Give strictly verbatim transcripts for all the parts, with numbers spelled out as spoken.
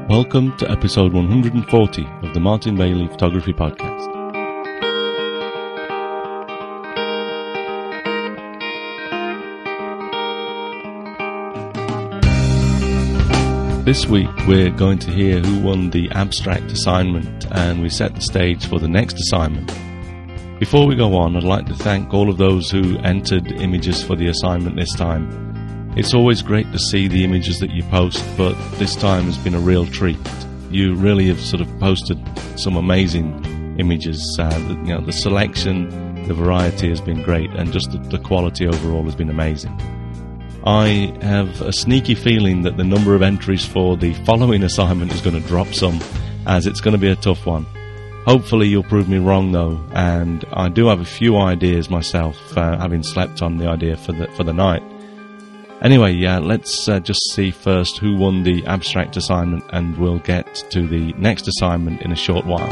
Welcome to episode one hundred forty of the Martin Bailey Photography Podcast. This week we're going to hear who won the abstract assignment, and we set the stage for the next assignment. Before we go on, I'd like to thank all of those who entered images for the assignment this time. It's always great to see the images that you post, but this time has been a real treat. You really have sort of posted some amazing images. Uh, the, you know, the selection, the variety has been great, and just the, the quality overall has been amazing. I have a sneaky feeling that the number of entries for the following assignment is going to drop some, as it's going to be a tough one. Hopefully you'll prove me wrong though, and I do have a few ideas myself, uh, having slept on the idea for the for the night. Anyway, yeah, let's uh, just see first who won the abstract assignment, and we'll get to the next assignment in a short while.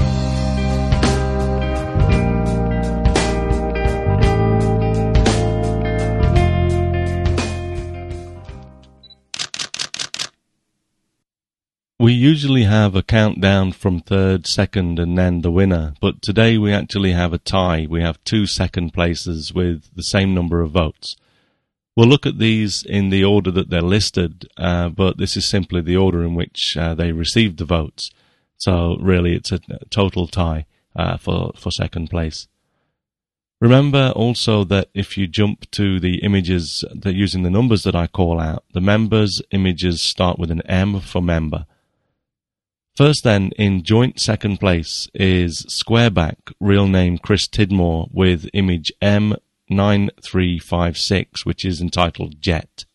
We usually have a countdown from third, second, and then the winner, but today we actually have a tie. We have two second places with the same number of votes. We'll look at these in the order that they're listed, uh, but this is simply the order in which uh, they received the votes. So really it's a total tie uh, for, for second place. Remember also that if you jump to the images that using the numbers that I call out, the members' images start with an M for member. First then, in joint second place is Squareback, real name Chris Tidmore, with image M nine three five six, which is entitled Jet.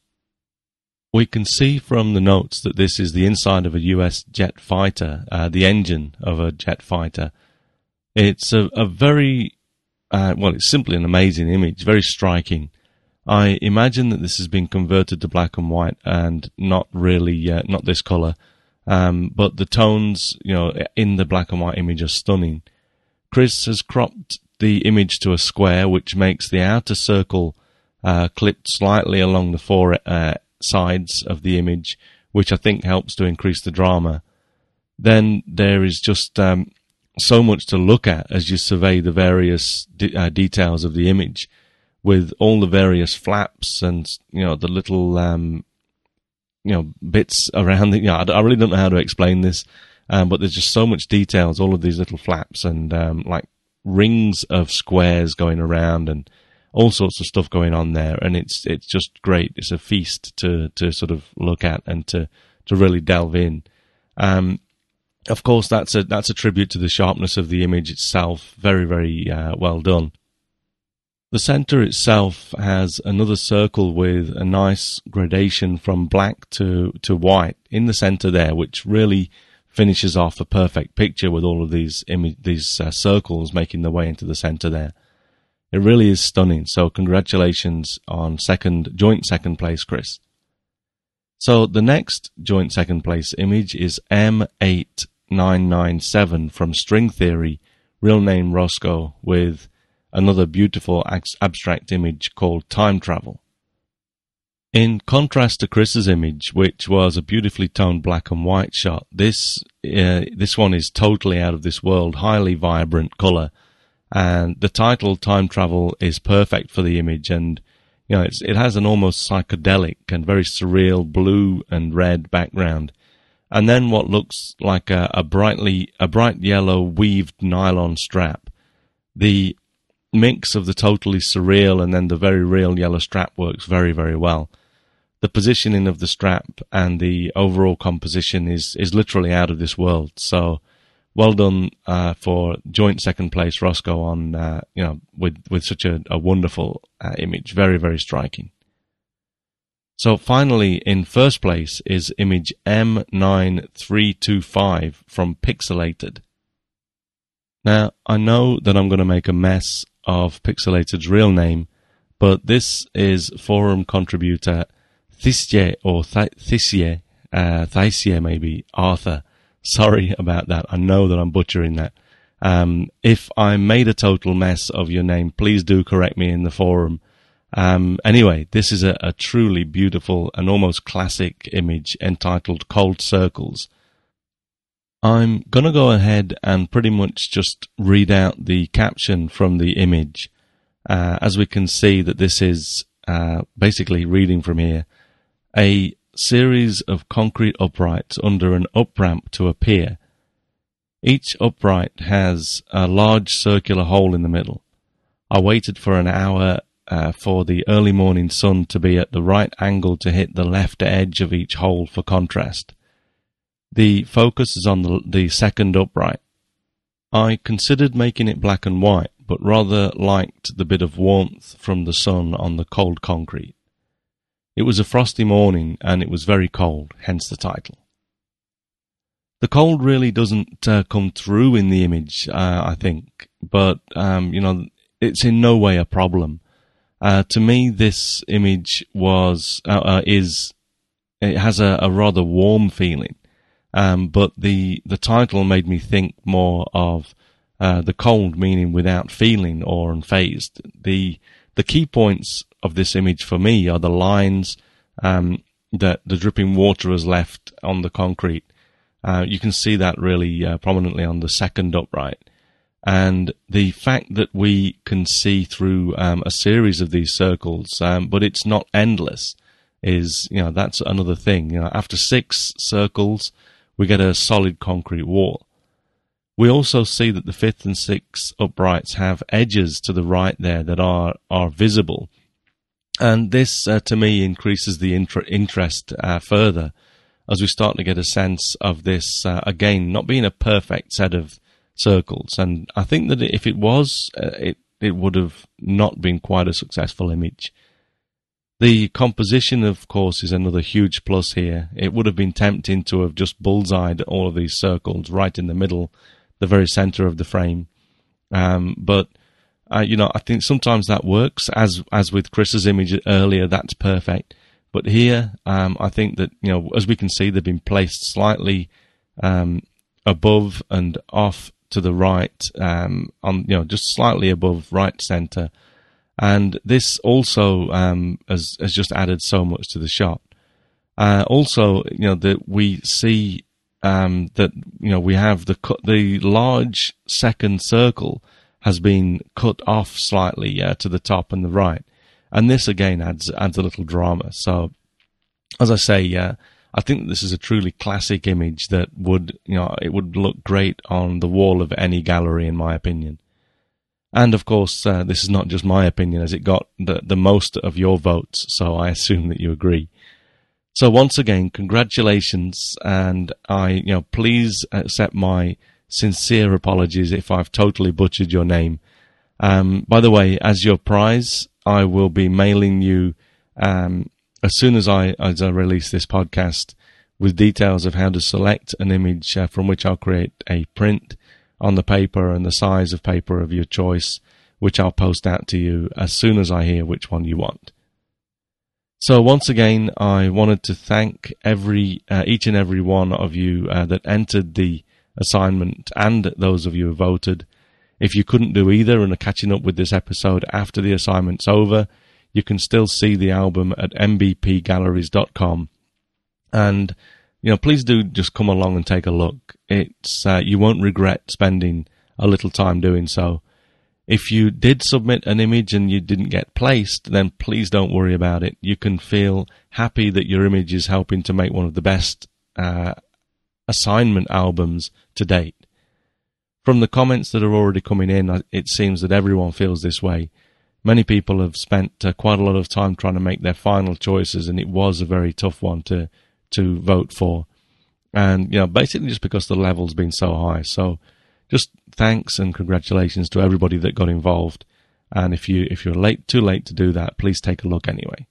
We can see from the notes that this is the inside of a U S jet fighter, uh, the engine of a jet fighter. It's a, a very, uh, well, it's simply an amazing image, very striking. I imagine that this has been converted to black and white and not really, uh, not this color, um, but the tones, you know, in the black and white image are stunning. Chris has cropped the image to a square, which makes the outer circle uh, clipped slightly along the four uh, sides of the image, which I think helps to increase the drama. Then there is just um, so much to look at as you survey the various de- uh, details of the image, with all the various flaps and, you know, the little um, you know bits around it. You know, I, I really don't know how to explain this, um, but there's just so much details, all of these little flaps and um, like rings of squares going around and all sorts of stuff going on there, and it's it's just great. It's a feast to to sort of look at and to to really delve in. Um, of course, that's a that's a tribute to the sharpness of the image itself. Very very uh, well done. The center itself has another circle with a nice gradation from black to to white in the center there, which really finishes off a perfect picture with all of these imi- these uh, circles making their way into the center there. It really is stunning. So congratulations on second joint second place, Chris. So the next joint second place image is M eight nine nine seven from String Theory, real name Roscoe, with another beautiful abstract image called Time Travel. In contrast to Chris's image, which was a beautifully toned black and white shot, this uh, this one is totally out of this world, highly vibrant color, and the title Time Travel is perfect for the image. And you know, it's, it has an almost psychedelic and very surreal blue and red background, and then what looks like a, a brightly a bright yellow weaved nylon strap. The mix of the totally surreal and then the very real yellow strap works very very well. The positioning of the strap and the overall composition is, is literally out of this world. So, well done uh, for joint second place, Roscoe, on uh, you know with with such a, a wonderful uh, image, very very striking. So finally, in first place is image M nine three two five from Pixelated. Now I know that I'm going to make a mess of Pixelated's real name, but this is forum contributor Thisye or Thisye, uh, Thisye maybe, Arthur. Sorry about that. I know that I'm butchering that. Um, if I made a total mess of your name, please do correct me in the forum. Um, anyway, this is a, a truly beautiful and almost classic image entitled Cold Circles I'm going to go ahead and pretty much just read out the caption from the image. Uh, as we can see that this is uh, basically reading from here, a series of concrete uprights under an up-ramp to a pier. Each upright has a large circular hole in the middle. I waited for an hour uh, for the early morning sun to be at the right angle to hit the left edge of each hole for contrast. The focus is on the, the second upright. I considered making it black and white, but rather liked the bit of warmth from the sun on the cold concrete. It was a frosty morning and it was very cold, hence the title. The cold really doesn't uh, come through in the image, uh, I think, but um, you know, it's in no way a problem. Uh, to me, this image was uh, uh, is it has a, a rather warm feeling. Um, but the, the title made me think more of uh, the cold, meaning without feeling or unfazed. The the key points of this image for me are the lines um, that the dripping water has left on the concrete. Uh, you can see that really uh, prominently on the second upright. And the fact that we can see through um, a series of these circles, um, but it's not endless, is, you know, that's another thing. You know, after six circles, we get a solid concrete wall. We also see that the fifth and sixth uprights have edges to the right there that are, are visible. And this, uh, to me, increases the inter- interest uh, further as we start to get a sense of this, uh, again, not being a perfect set of circles. And I think that if it was, uh, it, it would have not been quite a successful image. The composition, of course, is another huge plus here. It would have been tempting to have just bullseyed all of these circles right in the middle, the very center of the frame. Um, but, uh, you know, I think sometimes that works. As as with Chris's image earlier, that's perfect. But here, um, I think that, you know, as we can see, they've been placed slightly um, above and off to the right, um, on you know, just slightly above right center. And this also um, has, has just added so much to the shot. Uh, also, you know, that we see um, that, you know, we have the the large second circle has been cut off slightly uh, to the top and the right, and this again adds adds a little drama. So, as I say, uh, I think this is a truly classic image that would, you know, it would look great on the wall of any gallery, in my opinion. And of course, uh, this is not just my opinion, as it got the, the most of your votes, so I assume that you agree. So once again, congratulations, and I, you know, please accept my sincere apologies if I've totally butchered your name. Um, by the way, as your prize, I will be mailing you um, as soon as I as I release this podcast with details of how to select an image uh, from which I'll create a print on the paper and the size of paper of your choice, which I'll post out to you as soon as I hear which one you want. So once again, I wanted to thank every uh, each and every one of you uh, that entered the assignment, and those of you who voted. If you couldn't do either and are catching up with this episode after the assignment's over, you can still see the album at m b p galleries dot com. And you know, please do just come along and take a look. It's uh, you won't regret spending a little time doing so. If you did submit an image and you didn't get placed, then please don't worry about it. You can feel happy that your image is helping to make one of the best uh, assignment albums to date. From the comments that are already coming in, it seems that everyone feels this way. Many people have spent uh, quite a lot of time trying to make their final choices, and it was a very tough one to to vote for. And, you know, basically just because the level's been so high. So just thanks and congratulations to everybody that got involved. And if you, if you're late, too late to do that, please take a look anyway.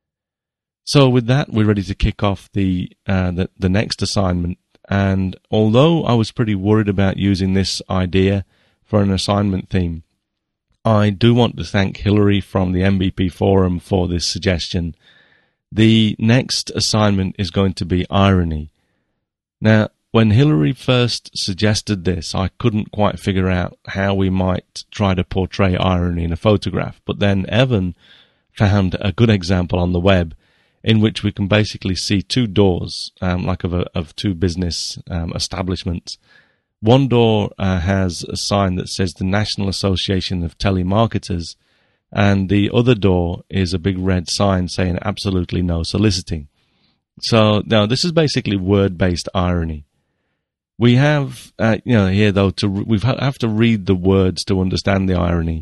So with that, we're ready to kick off the, uh, the, the next assignment. And although I was pretty worried about using this idea for an assignment theme, I do want to thank Hillary from the M B P forum for this suggestion. The next assignment is going to be irony. Now, when Hillary first suggested this, I couldn't quite figure out how we might try to portray irony in a photograph. But then Evan found a good example on the web in which we can basically see two doors, um, like of, a, of two business um, establishments. One door uh, has a sign that says the National Association of Telemarketers, and the other door is a big red sign saying absolutely no soliciting. So now this is basically word-based irony. We have, uh, you know, here though, to we have to read the words to understand the irony.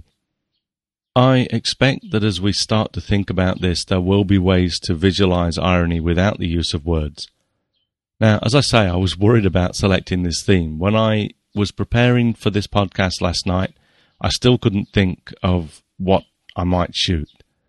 I expect that as we start to think about this, there will be ways to visualize irony without the use of words. Now, as I say, I was worried about selecting this theme. When I was preparing for this podcast last night, I still couldn't think of what I might shoot.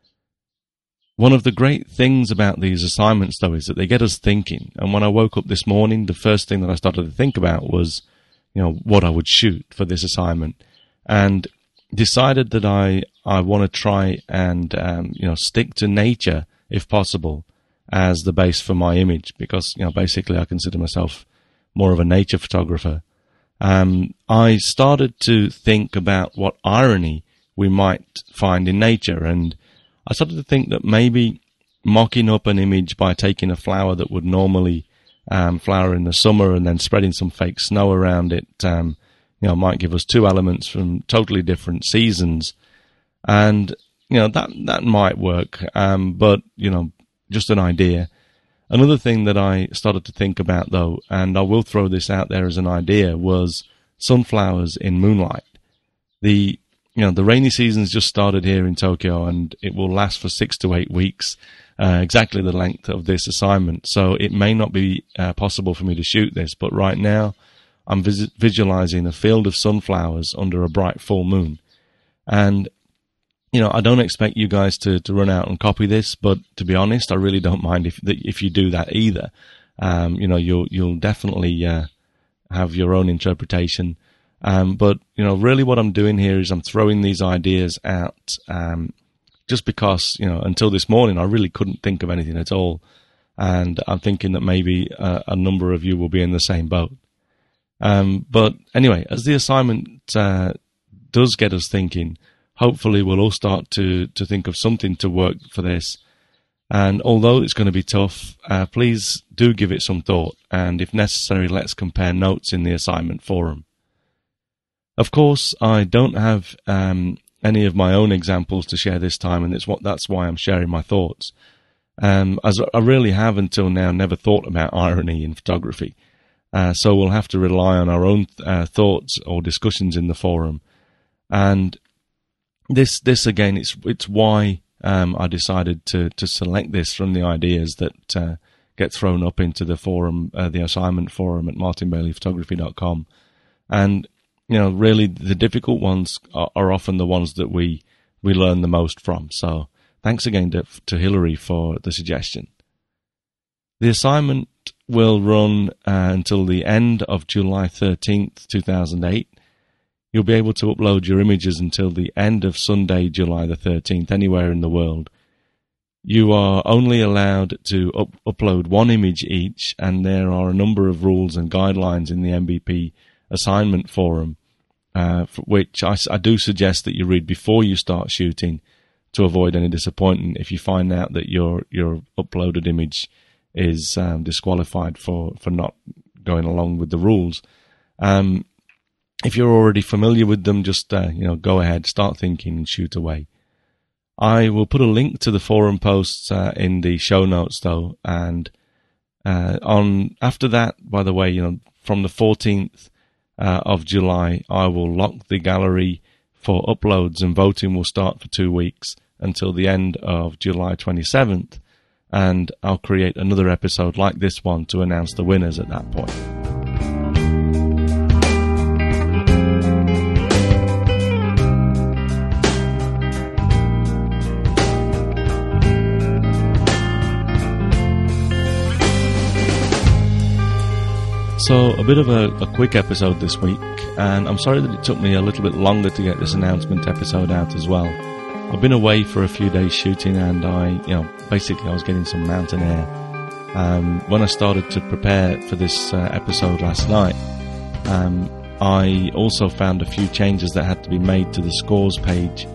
One of the great things about these assignments, though, is that they get us thinking. And when I woke up this morning, the first thing that I started to think about was, you know, what I would shoot for this assignment, and decided that I, I want to try and, um, you know, stick to nature, if possible, as the base for my image, because, you know, basically I consider myself more of a nature photographer. Um, I started to think about what irony we might find in nature, and I started to think that maybe mocking up an image by taking a flower that would normally um, flower in the summer and then spreading some fake snow around it, um, you know, might give us two elements from totally different seasons. And, you know, that, that might work, um, but, you know, just an idea. Another thing that I started to think about, though, and I will throw this out there as an idea, was sunflowers in moonlight. The You know, the rainy season's just started here in Tokyo, and it will last for six to eight weeks, uh, exactly the length of this assignment. So it may not be uh, possible for me to shoot this, but right now I'm vis- visualizing a field of sunflowers under a bright full moon. And, you know, I don't expect you guys to, to run out and copy this, but to be honest, I really don't mind if if you do that either. Um, you know, you'll, you'll definitely uh, have your own interpretation. Um, but, you know, really what I'm doing here is I'm throwing these ideas out um, just because, you know, until this morning I really couldn't think of anything at all. And I'm thinking that maybe uh, a number of you will be in the same boat. Um, but anyway, as the assignment uh, does get us thinking, hopefully we'll all start to, to think of something to work for this. And although it's going to be tough, uh, please do give it some thought. And if necessary, let's compare notes in the assignment forum. Of course, I don't have um, any of my own examples to share this time, and it's what that's why I'm sharing my thoughts. Um, as I really have until now never thought about irony in photography, uh, so we'll have to rely on our own uh, thoughts or discussions in the forum. And this, this again, it's it's why um, I decided to to select this from the ideas that uh, get thrown up into the forum, uh, the assignment forum at martin bailey photography dot com, and you know, really the difficult ones are, are often the ones that we, we learn the most from. So thanks again to, to Hillary for the suggestion. The assignment will run uh, until the end of July thirteenth, two thousand eight. You'll be able to upload your images until the end of Sunday, July the thirteenth, anywhere in the world. You are only allowed to up- upload one image each, and there are a number of rules and guidelines in the M B P assignment forum, uh, for which I, I do suggest that you read before you start shooting to avoid any disappointment if you find out that your your uploaded image is um, disqualified for, for not going along with the rules. Um, if you're already familiar with them, just uh, you know, go ahead, start thinking and shoot away. I will put a link to the forum posts uh, in the show notes, though, and uh, on after that, by the way, you know, from the fourteenth Uh, of July, I will lock the gallery for uploads, and voting will start for two weeks until the end of July twenty-seventh, and I'll create another episode like this one to announce the winners at that point. So, a bit of a, a quick episode this week, and I'm sorry that it took me a little bit longer to get this announcement episode out as well. I've been away for a few days shooting, and I, you know, basically I was getting some mountain air. Um, when I started to prepare for this uh, episode last night, um, I also found a few changes that had to be made to the scores page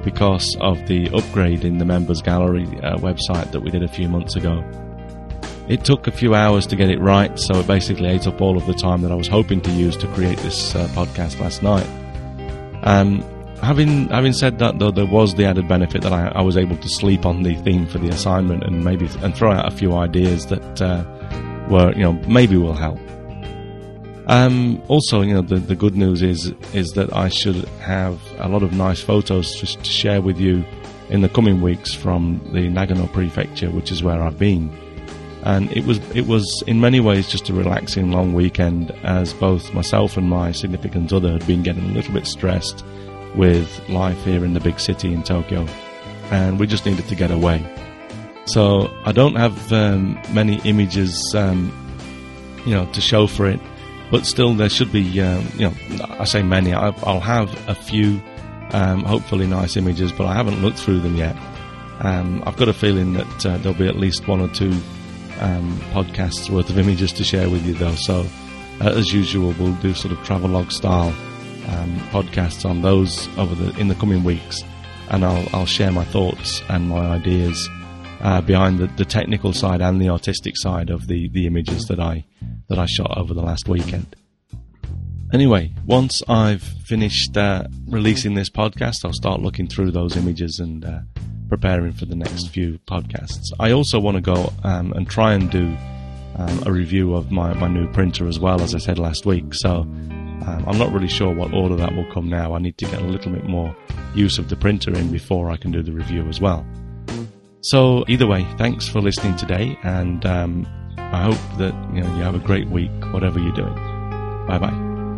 because of the upgrade in the Members Gallery uh, website that we did a few months ago. It took a few hours to get it right, so it basically ate up all of the time that I was hoping to use to create this uh, podcast last night. Um, having having said that, though, there was the added benefit that I, I was able to sleep on the theme for the assignment and maybe and throw out a few ideas that uh, were, you know, maybe will help. Um, also, you know, the, the good news is is that I should have a lot of nice photos just to share with you in the coming weeks from the Nagano Prefecture, which is where I've been. And it was it was in many ways just a relaxing long weekend, as both myself and my significant other had been getting a little bit stressed with life here in the big city in Tokyo, and we just needed to get away. So I don't have um, many images, um, you know, to show for it, but still there should be, um, you know, I say many. I'll have a few, um, hopefully nice images, but I haven't looked through them yet. Um, I've got a feeling that uh, there'll be at least one or two Um, podcasts worth of images to share with you, though. So uh, as usual, we'll do sort of travelogue style um, podcasts on those over the in the coming weeks, and I'll I'll share my thoughts and my ideas uh, behind the, the technical side and the artistic side of the, the images that I that I shot over the last weekend. Anyway, once I've finished uh, releasing this podcast, I'll start looking through those images and uh, preparing for the next few podcasts. I also want to go um, and try and do um, a review of my, my new printer as well, as I said last week. So um, I'm not really sure what order that will come now. I need to get a little bit more use of the printer in before I can do the review as well. So either way, thanks for listening today, and um, I hope that you know you have a great week, whatever you're doing. Bye bye.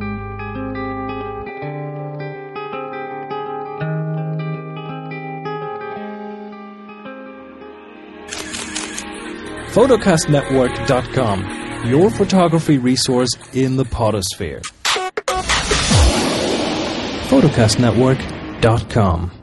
photocast network dot com, your photography resource in the podosphere. photocast network dot com